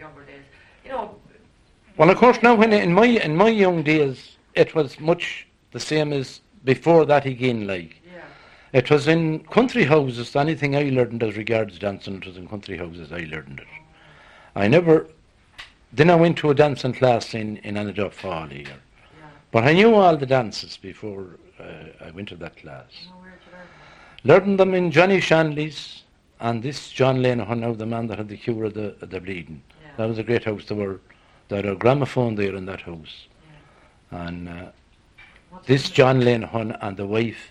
younger days. You know. Well, of course, now when in my young days, it was much the same as before that again. Like, it was in country houses. Anything I learned as regards dancing, it was in country houses I learned it. I never. Then I went to a dancing class in Anaduff Hall here. Yeah. But I knew all the dances before I went to that class. Where did you learn Learned them in Johnny Shanley's and this John Lenihan, now the man that had the cure of the bleeding. Yeah. That was a great house. There had a gramophone there in that house. Yeah. And this John Lenihan and the wife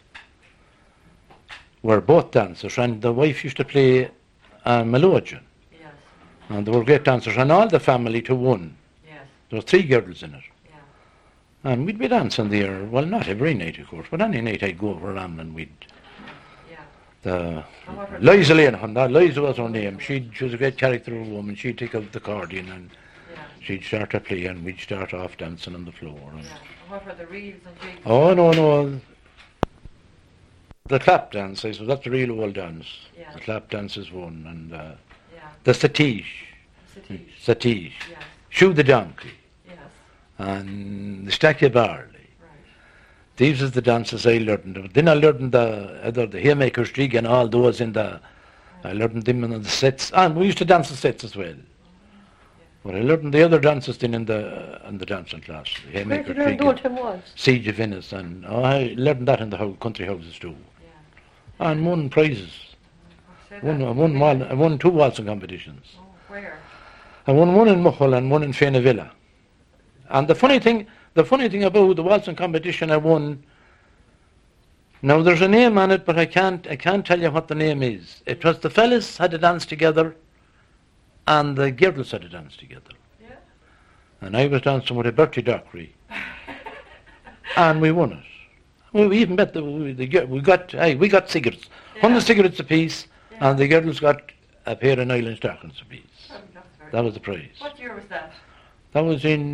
were both dancers, and the wife used to play melodeon. And they were great dancers, and all the family to one. Yes. There were 3 girls in it. Yeah. And we'd be dancing there, well, not every night, of course, but any night I'd go over around and we'd... Yeah. Liza Lenihan, Liza was her name. She was a great character of a woman. She'd take up the accordion and she'd start to play and we'd start off dancing on the floor. And what were the reels and jigs? Oh, no. The clap dance, I suppose, that's the real old dance. Yeah. The clap dance is one, and... the satish. Satish. Yes. Shoe the donkey. Yes. And the stack of barley. Right. These are the dances I learned. Then I learned the haymaker's jig and all those in the... I learned them in the sets. And we used to dance the sets as well. Yeah. But I learned the other dances then in the dancing class. The haymaker's jig and Siege of Venice. And I learned that in the country houses too. Yeah. And won prizes. I won 2 waltzing competitions. Oh, where? I won one in Mughal and one in Fainavilla. And the funny thing about the waltzing competition I won, now there's a name on it, but I can't tell you what the name is. It was the fellas had a dance together, and the girls had a dance together. Yeah. And I was dancing with a Bertie Dockery, and we won it. We even bet we got cigarettes, 100 cigarettes apiece. And the girls got a pair of nylon stockings apiece. Oh, that was the prize. What year was that? That was in,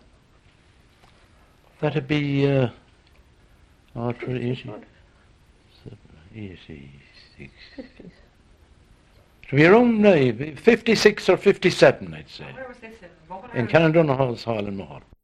that'd be, 86. It would be around 56 or 57, I'd say. Where was this in? In Cannon Hall's Hall in Mughal.